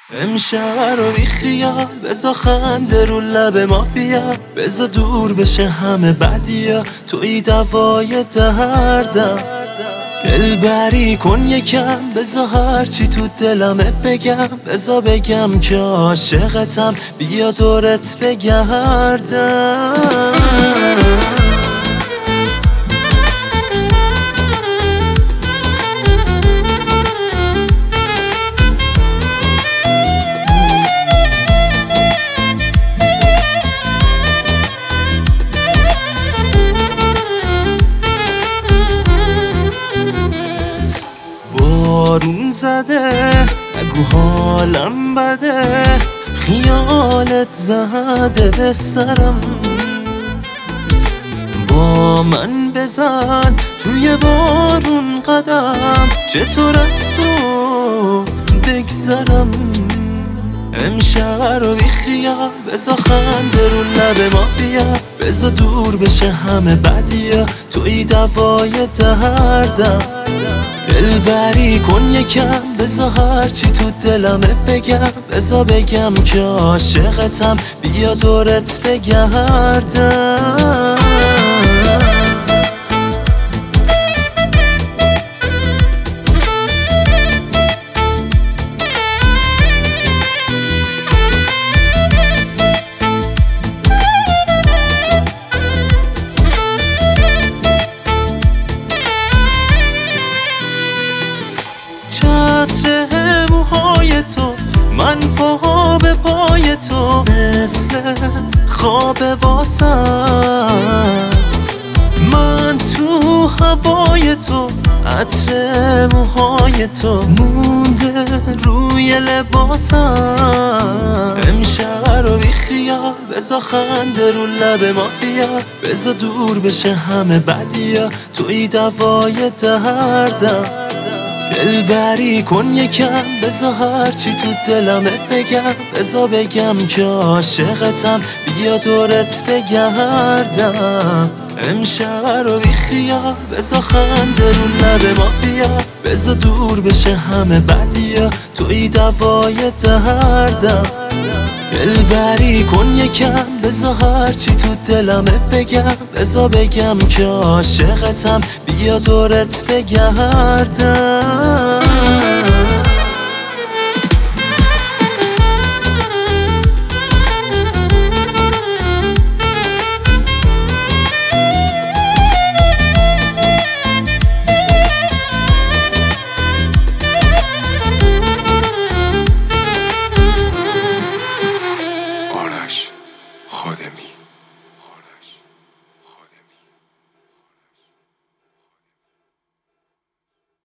امشب رو بی خیال بزا خنده رو لب ما بیا، بزا دور بشه همه بدیا، توی دوای دردم. دلبری کن یکم، بزا هرچی تو دلمه بگم، بزا بگم که عاشقتم، بیا دورت بگردم. بارون زده نگو حالم بده، خیالت زده به سرم. با من بزن توی بارون قدم، چطور از تو بگذرم. امشب رو بی خیال بزا خنده رو لب ما بیا، بزا دور بشه همه بدیا، توی دوای دردم. دلبری کن یکم، بزا هرچی تو دلمه بگم، بزا بگم که عاشقتم، بیا دورت بگردم. چتر موهای تو، من پا به پای تو، مثل خواب واسم. من تو هوای تو، عطر موهای تو مونده روی لباسم. امشب رو بی خیال بزا خنده رو لب ما بیا، بزا دور بشه همه بدیا، توی دوای دردم. دلبری کن یکم، بزا هرچی تو دلمه بگم، بزا بگم که عاشقتم، بیا دورت بگردم. امشب رو بی خیال بزا خنده رو لب ما بیا، بزا دور بشه همه بدیا، توی دوای دردم. دلبری کن یکم، بزا هرچی تو دلمه بگم، بزا بگم که عاشقتم، بیا دورت بگردم.